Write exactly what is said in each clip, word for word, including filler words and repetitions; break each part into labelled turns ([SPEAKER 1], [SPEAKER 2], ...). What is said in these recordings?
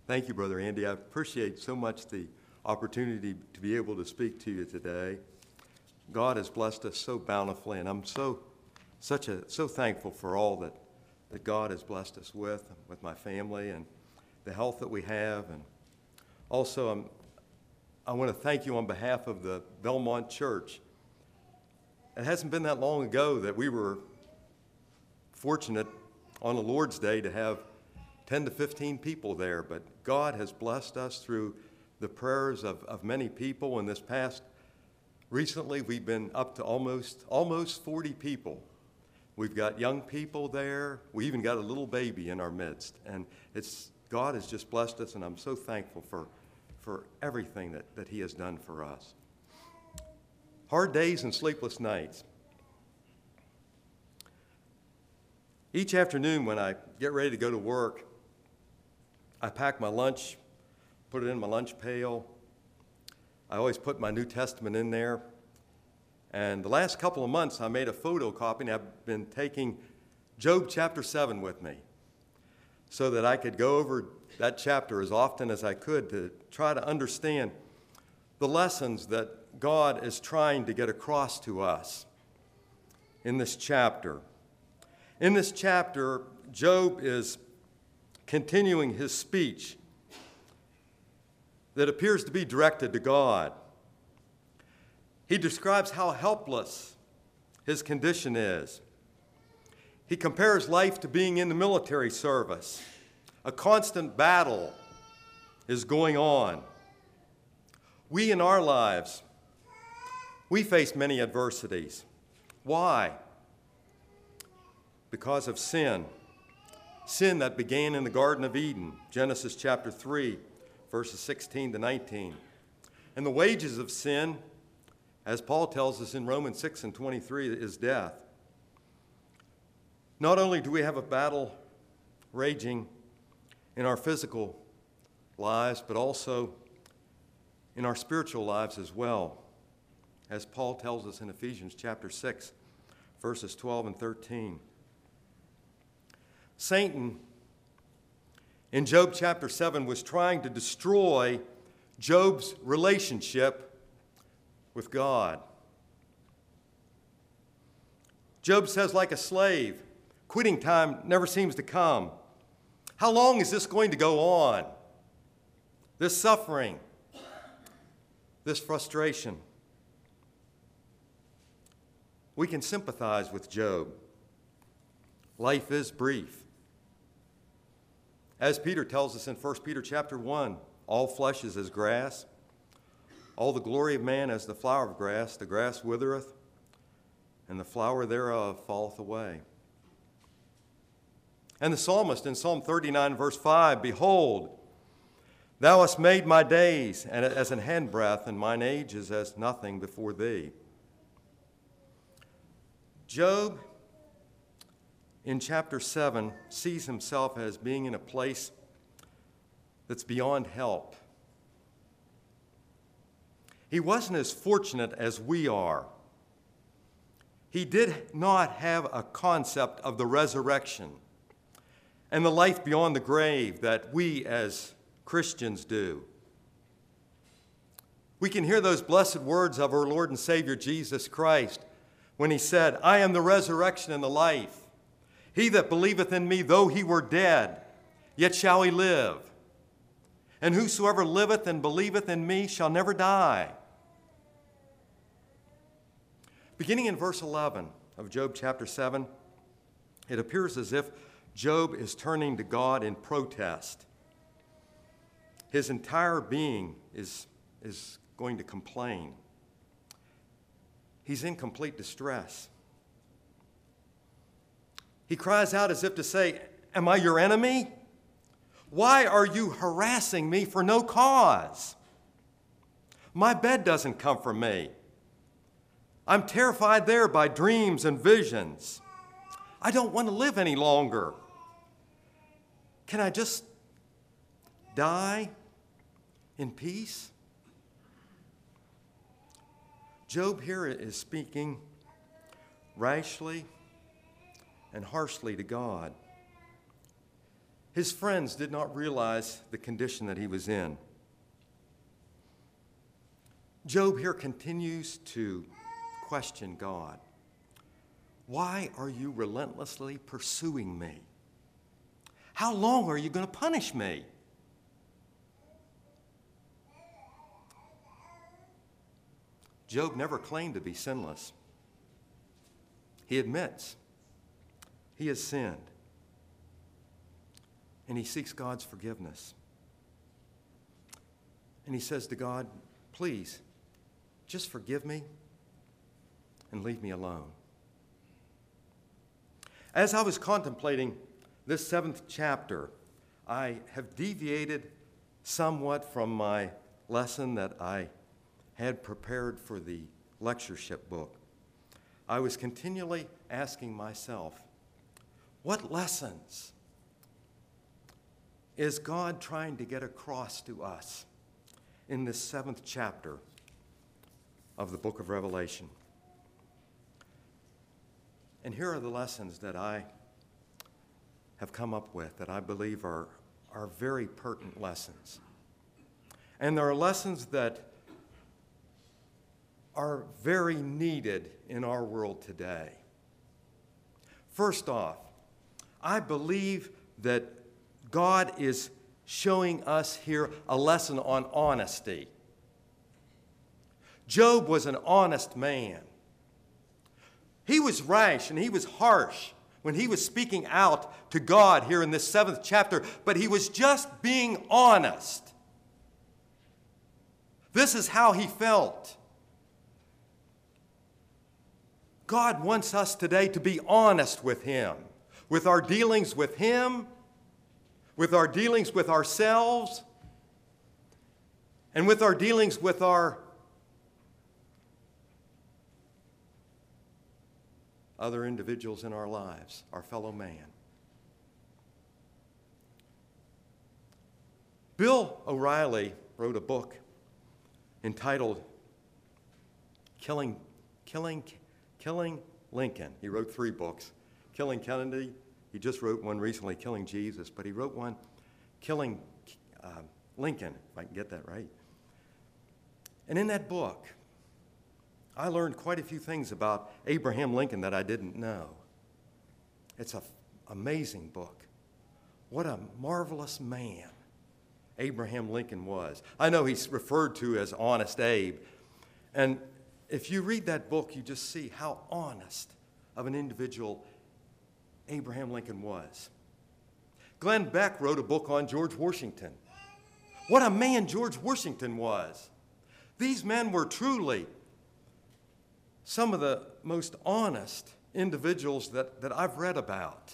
[SPEAKER 1] Thank you, Brother Andy. I appreciate so much the opportunity to be able to speak to you today. God has blessed us so bountifully, and I'm so such a so thankful for all that, that God has blessed us with, with my family and the health that we have. And also, I'm, I want to thank you on behalf of the Belmont Church. It hasn't been that long ago that we were fortunate on the Lord's Day to have ten to fifteen people there, but God has blessed us through the prayers of, of many people. And this past, recently, we've been up to almost, almost forty people. We've got young people there. We even got a little baby in our midst. And it's, God has just blessed us, and I'm so thankful for, for everything that, that He has done for us. Hard days and sleepless nights. Each afternoon when I get ready to go to work, I pack my lunch, put it in my lunch pail. I always put my New Testament in there. And the last couple of months, I made a photocopy, and I've been taking Job chapter seven with me so that I could go over that chapter as often as I could to try to understand the lessons that God is trying to get across to us in this chapter. In this chapter, Job is continuing his speech that appears to be directed to God. He describes how helpless his condition is. He compares life to being in the military service. A constant battle is going on. We in our lives, we face many adversities. Why? Because of sin. Sin that began in the Garden of Eden, Genesis chapter three, verses sixteen to nineteen. And the wages of sin, as Paul tells us in Romans six and twenty-three, is death. Not only do we have a battle raging in our physical lives, but also in our spiritual lives as well, as Paul tells us in Ephesians chapter six, verses twelve and thirteen. Satan, in Job chapter seven, was trying to destroy Job's relationship with God. Job says, like a slave, quitting time never seems to come. How long is this going to go on? This suffering, this frustration. We can sympathize with Job. Life is brief. As Peter tells us in First Peter chapter one, all flesh is as grass, all the glory of man as the flower of grass. The grass withereth, and the flower thereof falleth away. And the psalmist in Psalm thirty-nine, verse five, behold, thou hast made my days as an handbreadth, and mine age is as nothing before thee. Job, in chapter seven, sees himself as being in a place that's beyond help. He wasn't as fortunate as we are. He did not have a concept of the resurrection and the life beyond the grave that we as Christians do. We can hear those blessed words of our Lord and Savior Jesus Christ when he said, I am the resurrection and the life. He that believeth in me, though he were dead, yet shall he live. And whosoever liveth and believeth in me shall never die. Beginning in verse eleven of Job chapter seven, it appears as if Job is turning to God in protest. His entire being is, is going to complain. He's in complete distress. He cries out as if to say, am I your enemy? Why are you harassing me for no cause? My bed doesn't comfort me. I'm terrified there by dreams and visions. I don't want to live any longer. Can I just die in peace? Job here is speaking rashly and harshly to God. His friends did not realize the condition that he was in. Job here continues to question God. Why are you relentlessly pursuing me? How long are you going to punish me? Job never claimed to be sinless. He admits he has sinned, and he seeks God's forgiveness. And he says to God, please, just forgive me and leave me alone. As I was contemplating this seventh chapter, I have deviated somewhat from my lesson that I had prepared for the lectureship book. I was continually asking myself, what lessons is God trying to get across to us in this seventh chapter of the book of Revelation? And here are the lessons that I have come up with that I believe are, are very pertinent lessons. And there are lessons that are very needed in our world today. First off, I believe that God is showing us here a lesson on honesty. Job was an honest man. He was rash and he was harsh when he was speaking out to God here in this seventh chapter, but he was just being honest. This is how he felt. God wants us today to be honest with Him, with our dealings with Him, with our dealings with ourselves, and with our dealings with our other individuals in our lives, our fellow man. Bill O'Reilly wrote a book entitled Killing, Killing, Killing Lincoln. He wrote three books. Killing Kennedy, he just wrote one recently, Killing Jesus, but he wrote one, Killing uh, Lincoln, if I can get that right. And in that book, I learned quite a few things about Abraham Lincoln that I didn't know. It's an amazing book. What a marvelous man Abraham Lincoln was. I know he's referred to as Honest Abe. And if you read that book, you just see how honest of an individual Abraham Lincoln was. Glenn Beck wrote a book on George Washington. What a man George Washington was. These men were truly some of the most honest individuals that, that I've read about.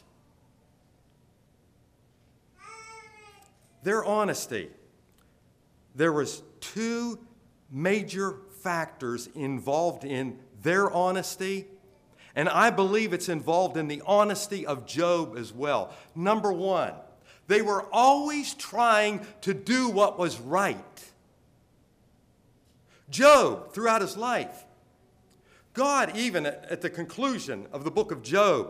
[SPEAKER 1] Their honesty. There was two major factors involved in their honesty, and I believe it's involved in the honesty of Job as well. Number one, they were always trying to do what was right. Job, throughout his life, God, even at the conclusion of the book of Job,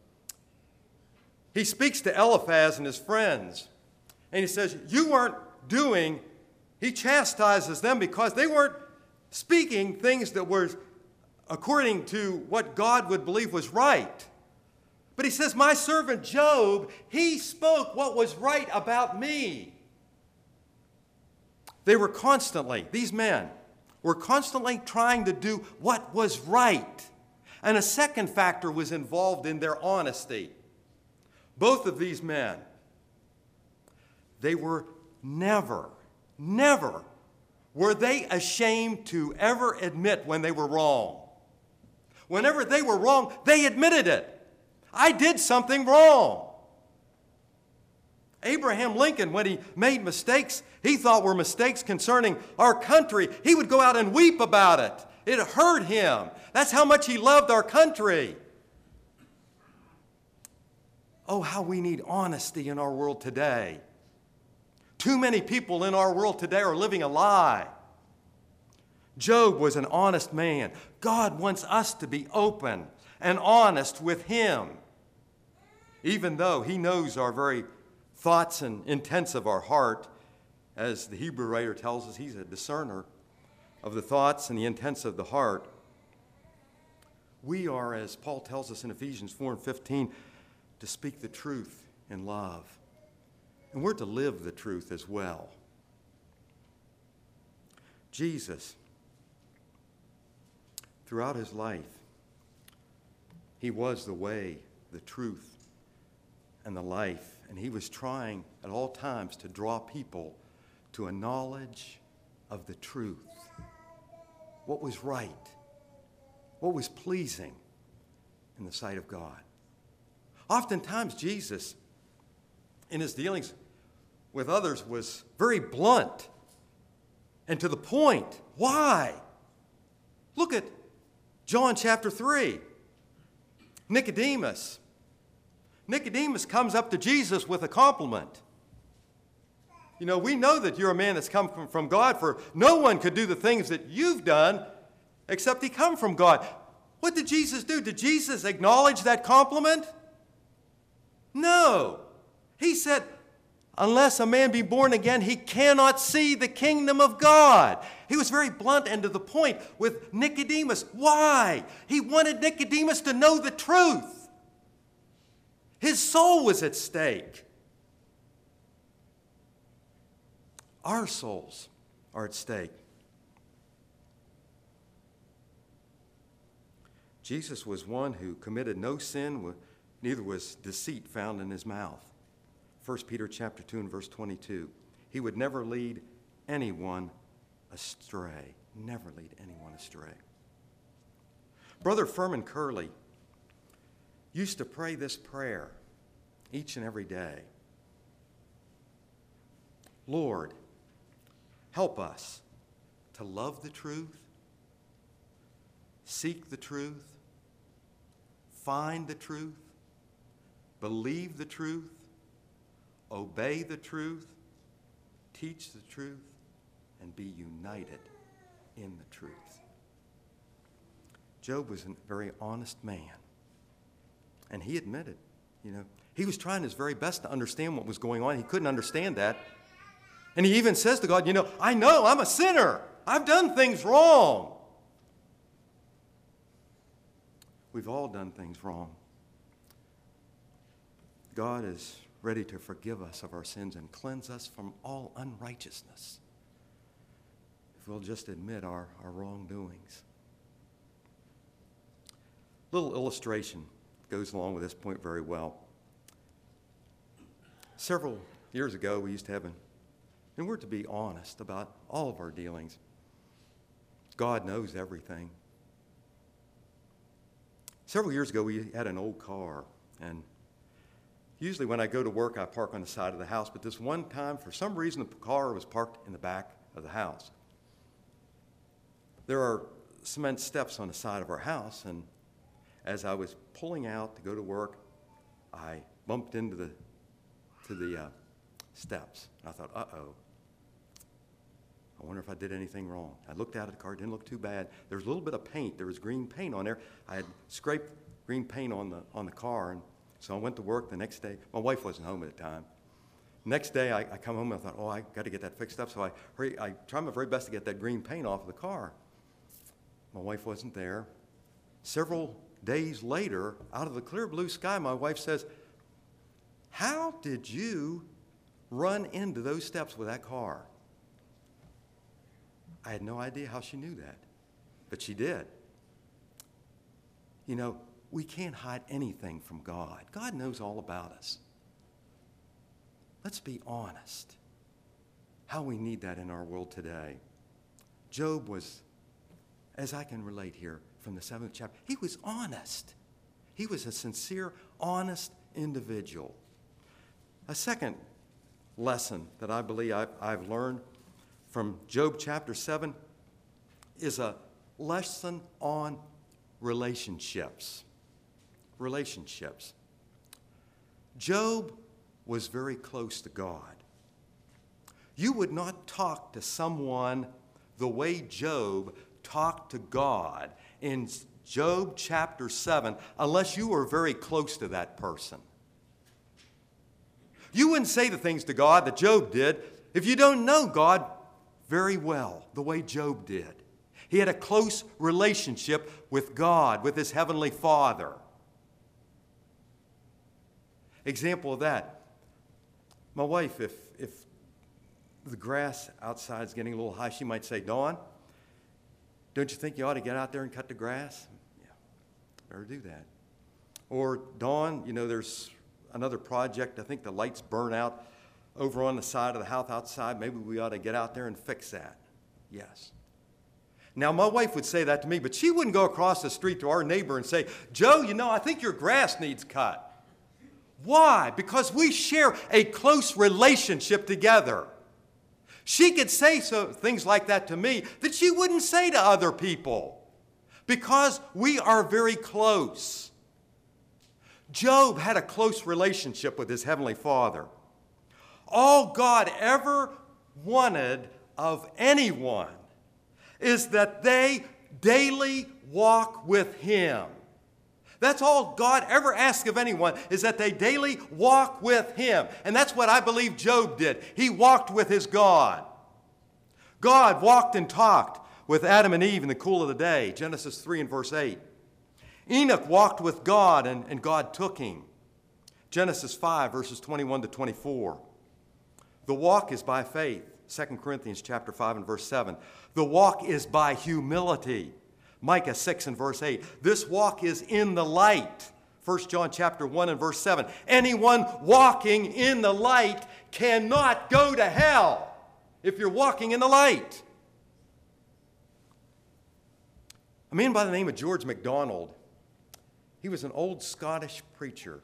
[SPEAKER 1] he speaks to Eliphaz and his friends, and he says, you weren't doing, he chastises them because they weren't speaking things that were according to what God would believe was right. But he says, my servant Job, he spoke what was right about me. They were constantly, these men, were constantly trying to do what was right. And a second factor was involved in their honesty. Both of these men, they were never, never were they ashamed to ever admit when they were wrong. Whenever they were wrong, they admitted it. I did something wrong. Abraham Lincoln, when he made mistakes he thought were mistakes concerning our country, he would go out and weep about it. It hurt him. That's how much he loved our country. Oh, how we need honesty in our world today. Too many people in our world today are living a lie. Job was an honest man. God wants us to be open and honest with Him, even though He knows our very thoughts and intents of our heart. As the Hebrew writer tells us, he's a discerner of the thoughts and the intents of the heart. We are, as Paul tells us in Ephesians four and fifteen, to speak the truth in love. And we're to live the truth as well. Jesus, throughout his life, he was the way, the truth, and the life. And he was trying at all times to draw people to a knowledge of the truth. What was right? What was pleasing in the sight of God? Oftentimes, Jesus, in his dealings with others, was very blunt and to the point. Why? Look at John chapter three. Nicodemus. Nicodemus comes up to Jesus with a compliment. You know, we know that you're a man that's come from, from God, for no one could do the things that you've done except he come from God. What did Jesus do? Did Jesus acknowledge that compliment? No. He said, unless a man be born again, he cannot see the kingdom of God. He was very blunt and to the point with Nicodemus. Why? He wanted Nicodemus to know the truth. His soul was at stake. Our souls are at stake. Jesus was one who committed no sin, neither was deceit found in his mouth. First Peter chapter two and verse twenty-two. He would never lead anyone astray. Never lead anyone astray. Brother Furman Curley used to pray this prayer each and every day. Lord, help us to love the truth, seek the truth, find the truth, believe the truth, obey the truth, teach the truth, and be united in the truth. Job was a very honest man, and he admitted, you know, he was trying his very best to understand what was going on. He couldn't understand that. And he even says to God, you know, I know I'm a sinner. I've done things wrong. We've all done things wrong. God is ready to forgive us of our sins and cleanse us from all unrighteousness if we'll just admit our, our wrongdoings. Little illustration goes along with this point very well. Several years ago, we used to have an And we're to be honest about all of our dealings. God knows everything. Several years ago, we had an old car, and usually when I go to work, I park on the side of the house, but this one time, for some reason, the car was parked in the back of the house. There are cement steps on the side of our house, and as I was pulling out to go to work, I bumped into the, to the uh, steps. And I thought, uh-oh. I wonder if I did anything wrong. I looked out at the car, it didn't look too bad. There was a little bit of paint. There was green paint on there. I had scraped green paint on the on the car, and so I went to work the next day. My wife wasn't home at the time. Next day, I, I come home and I thought, oh, I got to get that fixed up. So I hurry, I tried my very best to get that green paint off of the car. My wife wasn't there. Several days later, out of the clear blue sky, my wife says, how did you run into those steps with that car? I had no idea how she knew that, but she did. You know, we can't hide anything from God. God knows all about us. Let's be honest. How we need that in our world today. Job was, as I can relate here from the seventh chapter, he was honest. He was a sincere, honest individual. A second lesson that I believe I've, I've learned from Job chapter seven is a lesson on relationships. Relationships. Job was very close to God. You would not talk to someone the way Job talked to God in Job chapter seven unless you were very close to that person. You wouldn't say the things to God that Job did if you don't know God very well, the way Job did. He had a close relationship with God, with his heavenly Father. Example of that, my wife, if, if the grass outside is getting a little high, she might say, Dawn, don't you think you ought to get out there and cut the grass? Yeah, better do that. Or, Dawn, you know, there's another project. I think the lights burn out over on the side of the house outside. Maybe we ought to get out there and fix that. Yes. Now, my wife would say that to me, but she wouldn't go across the street to our neighbor and say, Joe, you know, I think your grass needs cut. Why? Because we share a close relationship together. She could say so, things like that to me that she wouldn't say to other people because we are very close. Job had a close relationship with his heavenly Father. All God ever wanted of anyone is that they daily walk with him. That's all God ever asks of anyone, is that they daily walk with him. And that's what I believe Job did. He walked with his God. God walked and talked with Adam and Eve in the cool of the day, Genesis three and verse eight. Enoch walked with God, and, and God took him, Genesis five, verses twenty-one to twenty-four. The walk is by faith, Second Corinthians chapter five and verse seven. The walk is by humility, Micah six and verse eight. This walk is in the light, First John chapter one and verse seven. Anyone walking in the light cannot go to hell if you're walking in the light. A man by the name of George MacDonald, he was an old Scottish preacher.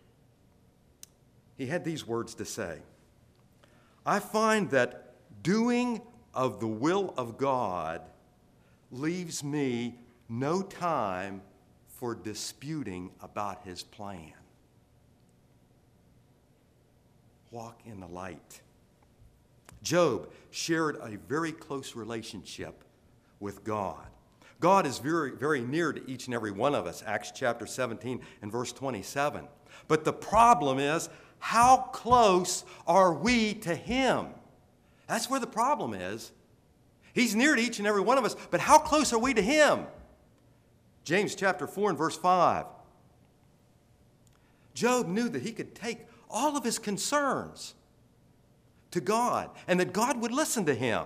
[SPEAKER 1] He had these words to say: I find that doing of the will of God leaves me no time for disputing about his plan. Walk in the light. Job shared a very close relationship with God. God is very, very near to each and every one of us, Acts chapter seventeen and verse twenty-seven. But the problem is, how close are we to him? That's where the problem is. He's near to each and every one of us, but how close are we to him? James chapter four and verse five. Job knew that he could take all of his concerns to God and that God would listen to him.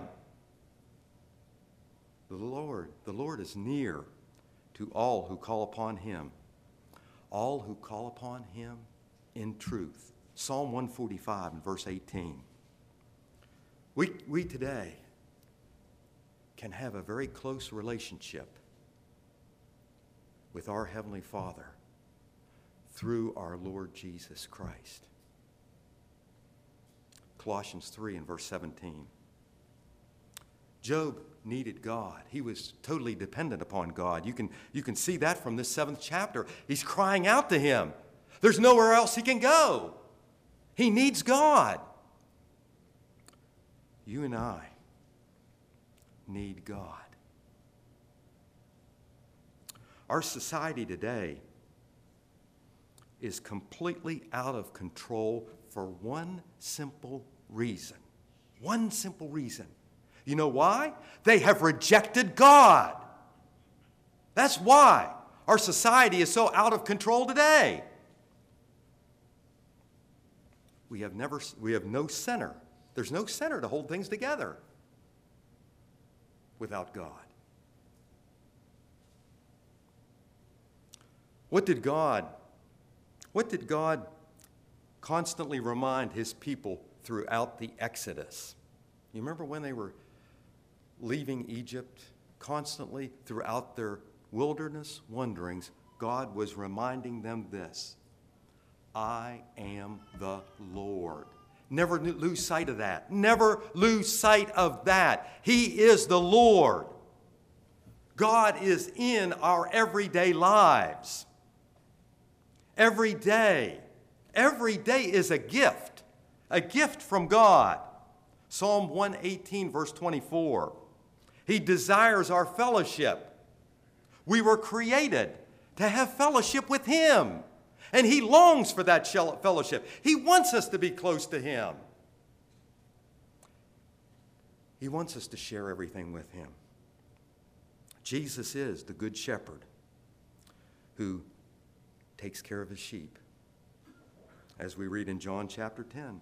[SPEAKER 1] The Lord, the Lord is near to all who call upon him. All who call upon him in truth. Psalm one forty-five and verse eighteen. We, we today can have a very close relationship with our Heavenly Father through our Lord Jesus Christ. Colossians three and verse seventeen. Job needed God. He was totally dependent upon God. You can, you can see that from this seventh chapter. He's crying out to him. There's nowhere else he can go. He needs God. You and I need God. Our society today is completely out of control for one simple reason. One simple reason. You know why? They have rejected God. That's why our society is so out of control today. We have never, we have no center. There's no center to hold things together without God. What did God, what did God constantly remind his people throughout the Exodus? You remember when they were leaving Egypt, constantly throughout their wilderness wanderings, God was reminding them this: I am the Lord. Never lose sight of that. Never lose sight of that. He is the Lord. God is in our everyday lives. Every day. Every day is a gift. A gift from God. Psalm one eighteen, verse twenty-four. He desires our fellowship. We were created to have fellowship with him. And He longs for that fellowship. He wants us to be close to Him. He wants us to share everything with Him. Jesus is the Good Shepherd who takes care of His sheep, as we read in John chapter ten.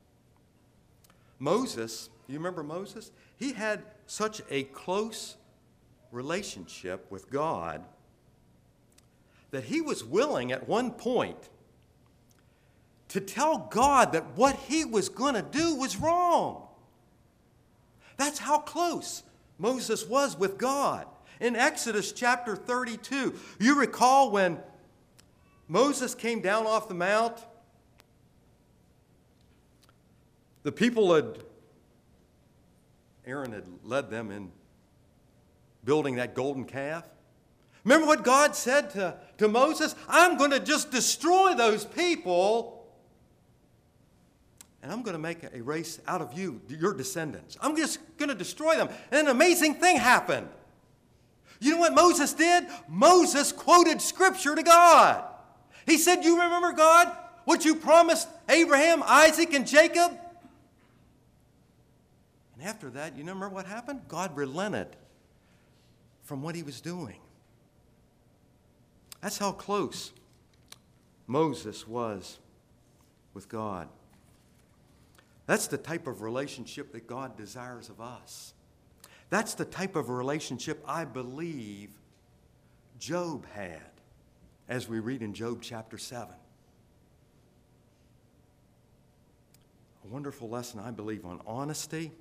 [SPEAKER 1] Moses, you remember Moses? He had such a close relationship with God that he was willing at one point to tell God that what he was going to do was wrong. That's how close Moses was with God. In Exodus chapter thirty-two, you recall when Moses came down off the mount, the people had, Aaron had led them in building that golden calf. Remember what God said to, to Moses? I'm going to just destroy those people, and I'm going to make a race out of you, your descendants. I'm just going to destroy them. And an amazing thing happened. You know what Moses did? Moses quoted Scripture to God. He said, you remember, God, what you promised Abraham, Isaac, and Jacob? And after that, you remember what happened? God relented from what he was doing. That's how close Moses was with God. That's the type of relationship that God desires of us. That's the type of relationship I believe Job had, as we read in Job chapter seven. A wonderful lesson, I believe, on honesty,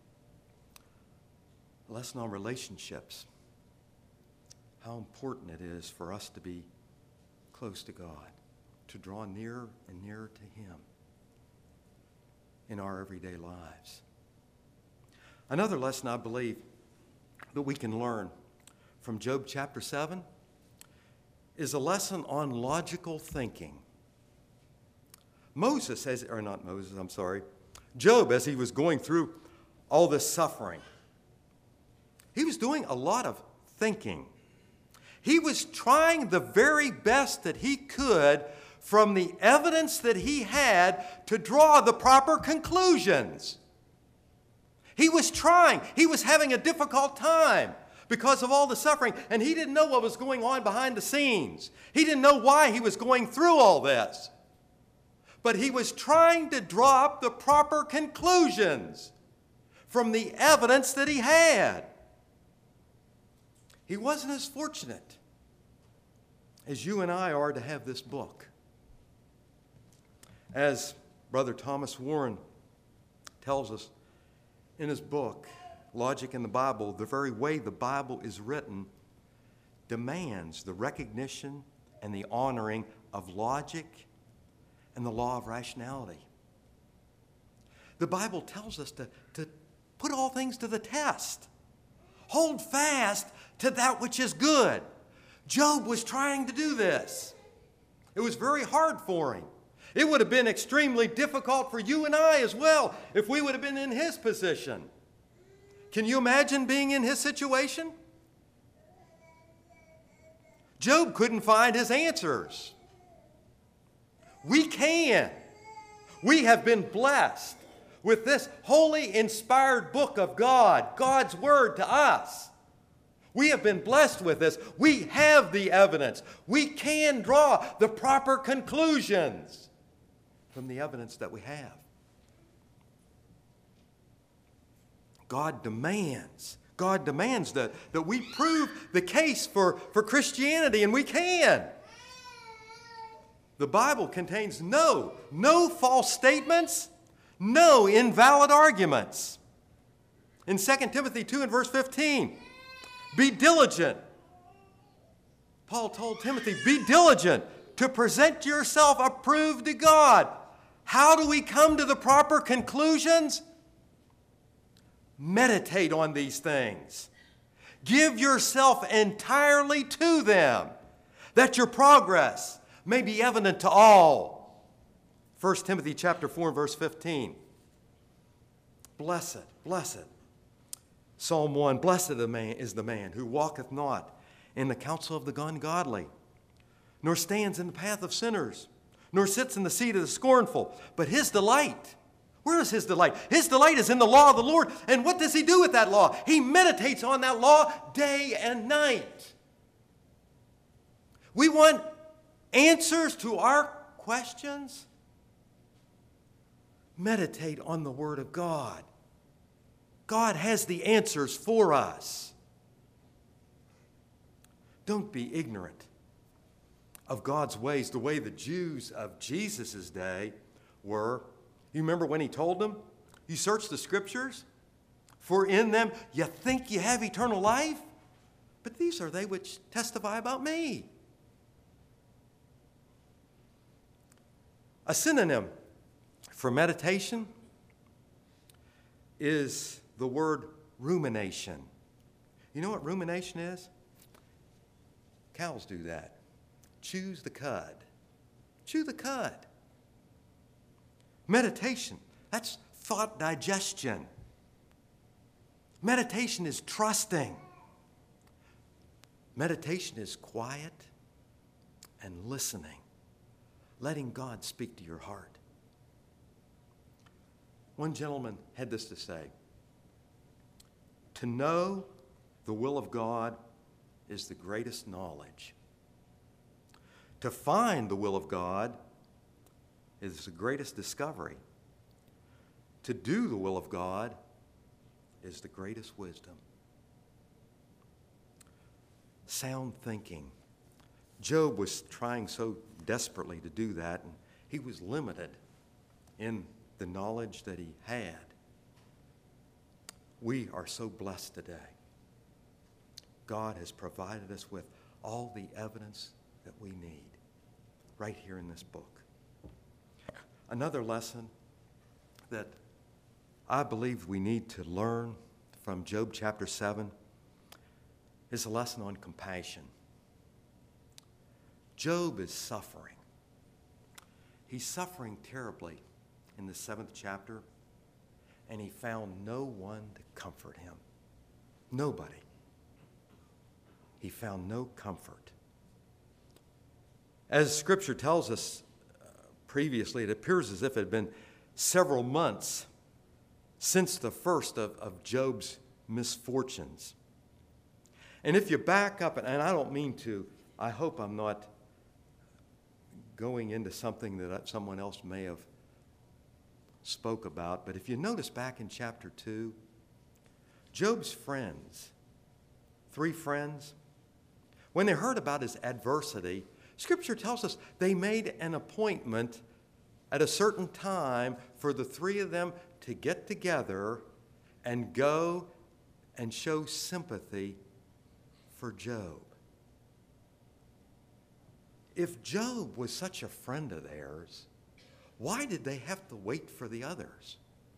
[SPEAKER 1] a lesson on relationships, how important it is for us to be close to God, to draw nearer and nearer to Him in our everyday lives. Another lesson I believe that we can learn from Job chapter seven is a lesson on logical thinking. Moses, as, or not Moses, I'm sorry, Job, as he was going through all this suffering, he was doing a lot of thinking. He was trying the very best that he could from the evidence that he had to draw the proper conclusions. He was trying. He was having a difficult time because of all the suffering, and he didn't know what was going on behind the scenes. He didn't know why he was going through all this. But he was trying to draw up the proper conclusions from the evidence that he had. He wasn't as fortunate as you and I are to have this book. As Brother Thomas Warren tells us in his book, Logic in the Bible, the very way the Bible is written demands the recognition and the honoring of logic and the law of rationality. The Bible tells us to, to put all things to the test. Hold fast to that which is good. Job was trying to do this. It was very hard for him. It would have been extremely difficult for you and I as well if we would have been in his position. Can you imagine being in his situation? Job couldn't find his answers. We can. We have been blessed with this holy, inspired book of God, God's Word to us. We have been blessed with this. We have the evidence. We can draw the proper conclusions from the evidence that we have. God demands, God demands that, that we prove the case for, for Christianity, and we can. The Bible contains no, no false statements, no invalid arguments. In Second Timothy two and verse fifteen, be diligent. Paul told Timothy, be diligent to present yourself approved to God. How do we come to the proper conclusions? Meditate on these things. Give yourself entirely to them, that your progress may be evident to all. First Timothy chapter four and verse fifteen. Blessed, blessed. Psalm one, blessed is the man who walketh not in the counsel of the ungodly, nor stands in the path of sinners, nor sits in the seat of the scornful. But his delight, where is his delight? His delight is in the law of the Lord. And what does he do with that law? He meditates on that law day and night. We want answers to our questions. Meditate on the Word of God. God has the answers for us. Don't be ignorant of God's ways, the way the Jews of Jesus' day were. You remember when he told them, you search the Scriptures, for in them you think you have eternal life, but these are they which testify about me. A synonym for meditation is the word rumination. You know what rumination is? Cows do that. Chews the cud. Chew the cud. Meditation, that's thought digestion. Meditation is trusting. Meditation is quiet and listening, letting God speak to your heart. One gentleman had this to say: to know the will of God is the greatest knowledge. To find the will of God is the greatest discovery. To do the will of God is the greatest wisdom. Sound thinking. Job was trying so desperately to do that, and he was limited in the knowledge that he had. We are so blessed today. God has provided us with all the evidence that we need right here in this book. Another lesson that I believe we need to learn from Job chapter seven is a lesson on compassion. Job is suffering. He's suffering terribly in the seventh chapter, and he found no one to comfort him. Nobody. He found no comfort. As Scripture tells us uh, previously, it appears as if it had been several months since the first of, of Job's misfortunes. And if you back up, and I don't mean to, I hope I'm not going into something that someone else may have spoke about, but if you notice back in chapter two, Job's friends, three friends, when they heard about his adversity, Scripture tells us they made an appointment at a certain time for the three of them to get together and go and show sympathy for Job. If Job was such a friend of theirs, why did they have to wait for the others?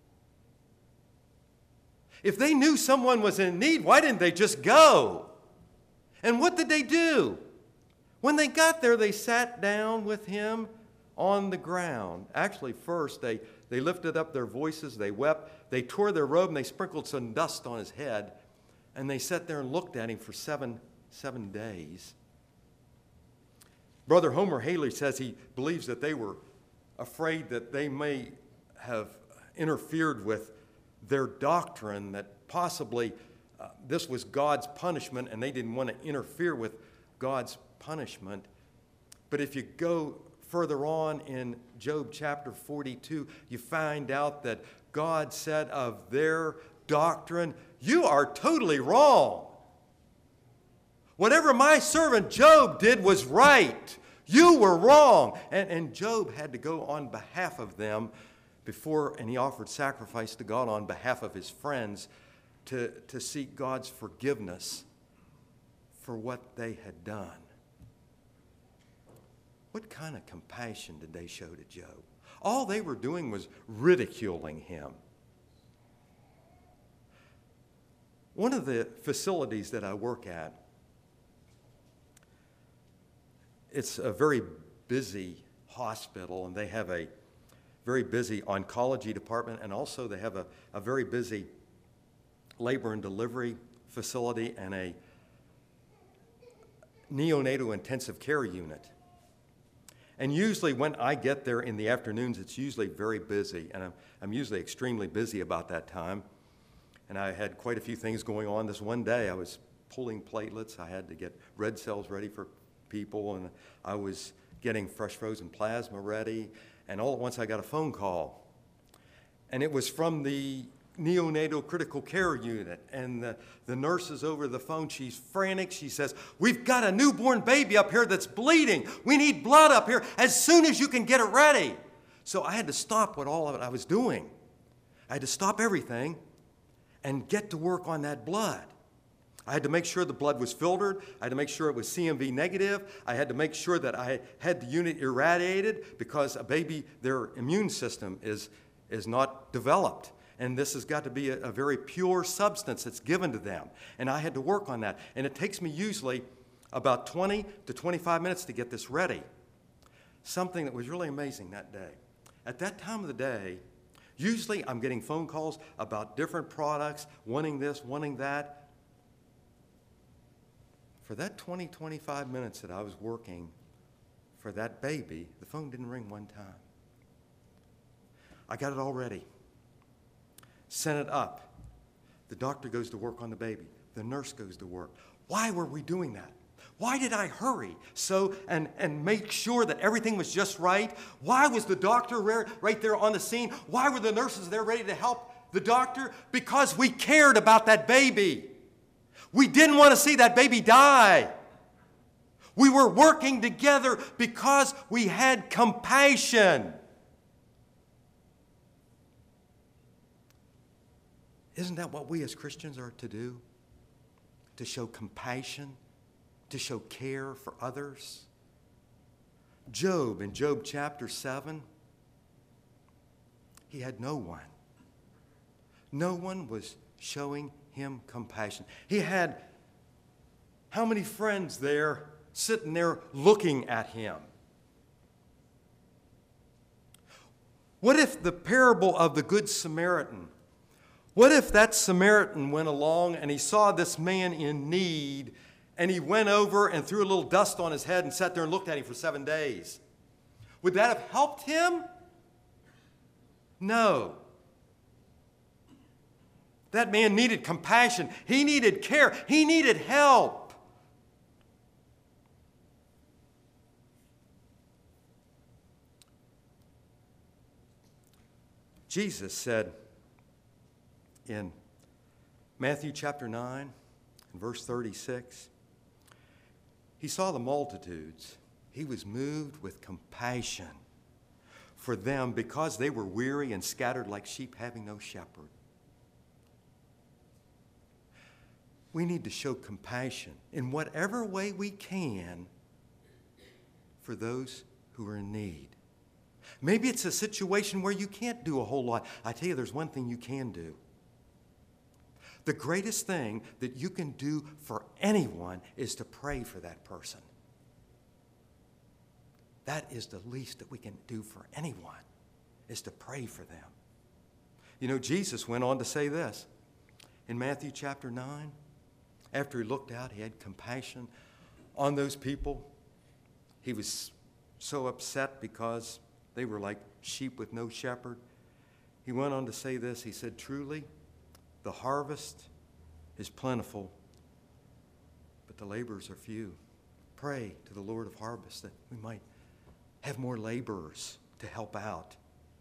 [SPEAKER 1] If they knew someone was in need, why didn't they just go? And what did they do? When they got there, they sat down with him on the ground. Actually, first, they, they lifted up their voices, they wept, they tore their robe, and they sprinkled some dust on his head, and they sat there and looked at him for seven, seven days. Brother Homer Haley says he believes that they were afraid that they may have interfered with their doctrine, that possibly uh, this was God's punishment and they didn't want to interfere with God's punishment. But if you go further on in Job chapter forty-two, you find out that God said of their doctrine, "You are totally wrong. Whatever my servant Job did was right. You were wrong." And, and Job had to go on behalf of them before, and he offered sacrifice to God on behalf of his friends to, to seek God's forgiveness for what they had done. What kind of compassion did they show to Job? All they were doing was ridiculing him. One of the facilities that I work at, it's a very busy hospital, and they have a very busy oncology department, and also they have a, a very busy labor and delivery facility and a neonatal intensive care unit. And usually when I get there in the afternoons, it's usually very busy, and I'm, I'm usually extremely busy about that time. And I had quite a few things going on. This one day I was pulling platelets. I had to get red cells ready for people, and I was getting fresh frozen plasma ready, and all at once I got a phone call. And it was from the neonatal critical care unit, and the, the nurse is over the phone. She's frantic. She says, "We've got a newborn baby up here that's bleeding. We need blood up here as soon as you can get it ready." So I had to stop what all of it I was doing. I had to stop everything and get to work on that blood. I had to make sure the blood was filtered. I had to make sure it was C M V negative. I had to make sure that I had the unit irradiated, because a baby, their immune system is, is not developed. And this has got to be a, a very pure substance that's given to them. And I had to work on that. And it takes me usually about twenty to twenty-five minutes to get this ready. Something that was really amazing that day. At that time of the day, usually I'm getting phone calls about different products, wanting this, wanting that. For that twenty, twenty-five minutes that I was working for that baby, the phone didn't ring one time. I got it all ready. Sent it up. The doctor goes to work on the baby. The nurse goes to work. Why were we doing that? Why did I hurry so and, and make sure that everything was just right? Why was the doctor right there on the scene? Why were the nurses there ready to help the doctor? Because we cared about that baby. We didn't want to see that baby die. We were working together because we had compassion. Isn't that what we as Christians are to do? To show compassion, to show care for others. Job, in Job chapter seven, he had no one. No one was showing him compassion. He had how many friends there sitting there looking at him? What if the parable of the Good Samaritan, what if that Samaritan went along and he saw this man in need, and he went over and threw a little dust on his head and sat there and looked at him for seven days? Would that have helped him? No. That man needed compassion. He needed care. He needed help. Jesus said in Matthew chapter nine, and verse thirty-six, he saw the multitudes. He was moved with compassion for them because they were weary and scattered like sheep having no shepherd. We need to show compassion in whatever way we can for those who are in need. Maybe it's a situation where you can't do a whole lot. I tell you, there's one thing you can do. The greatest thing that you can do for anyone is to pray for that person. That is the least that we can do for anyone, is to pray for them. You know, Jesus went on to say this in Matthew chapter nine. After he looked out, he had compassion on those people. He was so upset because they were like sheep with no shepherd. He went on to say this. He said, "Truly, the harvest is plentiful, but the laborers are few." Pray to the Lord of harvest that we might have more laborers to help out.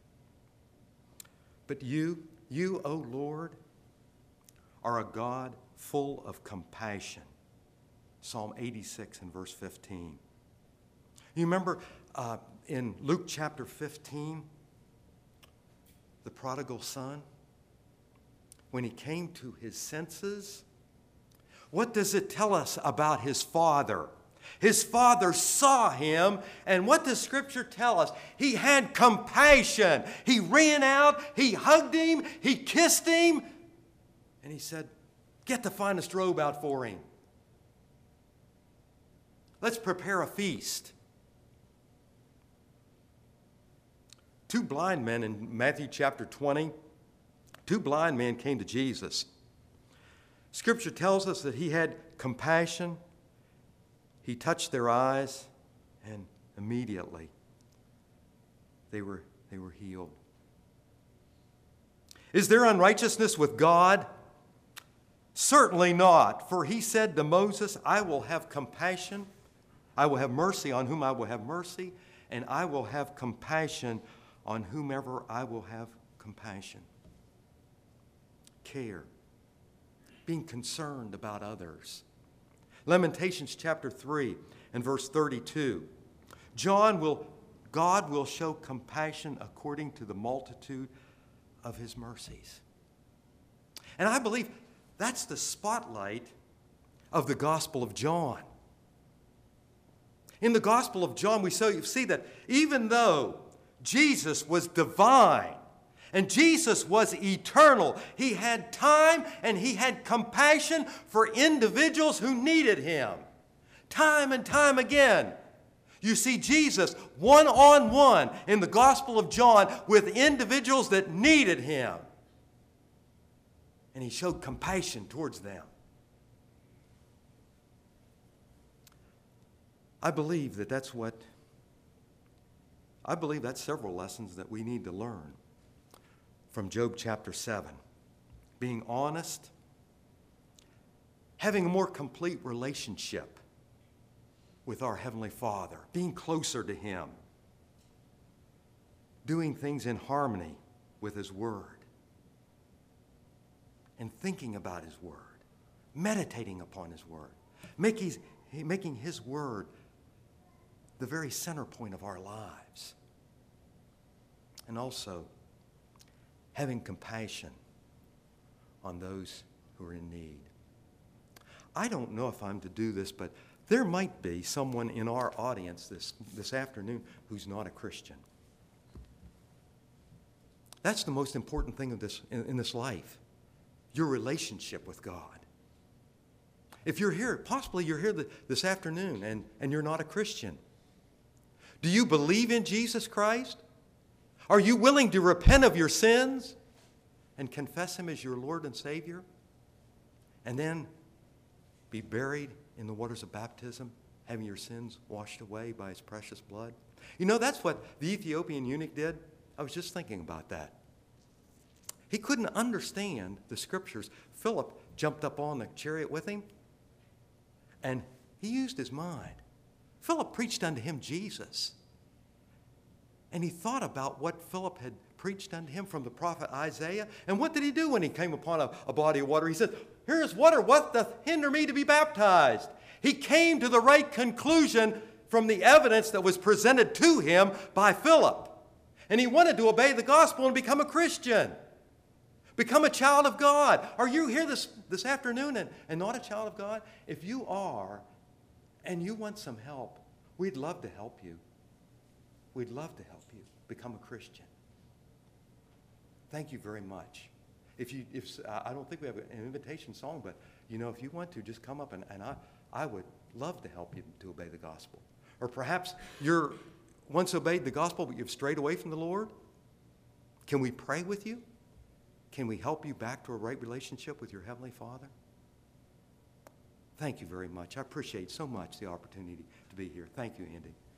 [SPEAKER 1] But you, you, O Lord, are a God full of compassion. Psalm eighty-six and verse fifteen. You remember uh, in Luke chapter fifteen, the prodigal son, when he came to his senses, what does it tell us about his father? His father saw him, and what does Scripture tell us? He had compassion. He ran out, he hugged him, he kissed him, and he said, "Get the finest robe out for him. Let's prepare a feast." Two blind men in Matthew chapter twenty, two blind men came to Jesus. Scripture tells us that he had compassion. He touched their eyes, and immediately they were, they were healed. Is there unrighteousness with God? Certainly not. For he said to Moses, I will have compassion. I will have mercy on whom I will have mercy, and I will have compassion on whomever I will have compassion. Care. Being concerned about others. Lamentations chapter three and verse thirty-two. John will, God will show compassion according to the multitude of his mercies. And I believe that's the spotlight of the Gospel of John. In the Gospel of John, we see that even though Jesus was divine and Jesus was eternal, he had time and he had compassion for individuals who needed him. Time and time again, you see Jesus one-on-one in the Gospel of John with individuals that needed him. And he showed compassion towards them. I believe that that's what, I believe that's several lessons that we need to learn from Job chapter seven. Being honest, having a more complete relationship with our Heavenly Father, being closer to him, doing things in harmony with his Word, and thinking about his Word, meditating upon his Word, making, making his Word the very center point of our lives. And also having compassion on those who are in need. I don't know if I'm to do this, but there might be someone in our audience this, this afternoon who's not a Christian. That's the most important thing of this, in, in this life, your relationship with God. If you're here, possibly you're here the, this afternoon and, and you're not a Christian. Do you believe in Jesus Christ? Are you willing to repent of your sins and confess him as your Lord and Savior? And then be buried in the waters of baptism, having your sins washed away by his precious blood? You know, that's what the Ethiopian eunuch did. I was just thinking about that. He couldn't understand the scriptures. Philip jumped up on the chariot with him, and he used his mind. Philip preached unto him Jesus. And he thought about what Philip had preached unto him from the prophet Isaiah. And what did he do when he came upon a, a body of water? He said, here is water. What doth hinder me to be baptized? He came to the right conclusion from the evidence that was presented to him by Philip. And he wanted to obey the gospel and become a Christian. Become a child of God. Are you here this, this afternoon and, and not a child of God? If you are, and you want some help, we'd love to help you. We'd love to help you become a Christian. Thank you very much. If you, if I don't think we have an invitation song, but you know, if you want to, just come up and, and I, I would love to help you to obey the gospel. Or perhaps you're once obeyed the gospel, but you've strayed away from the Lord. Can we pray with you? Can we help you back to a right relationship with your Heavenly Father? Thank you very much. I appreciate so much the opportunity to be here. Thank you, Andy.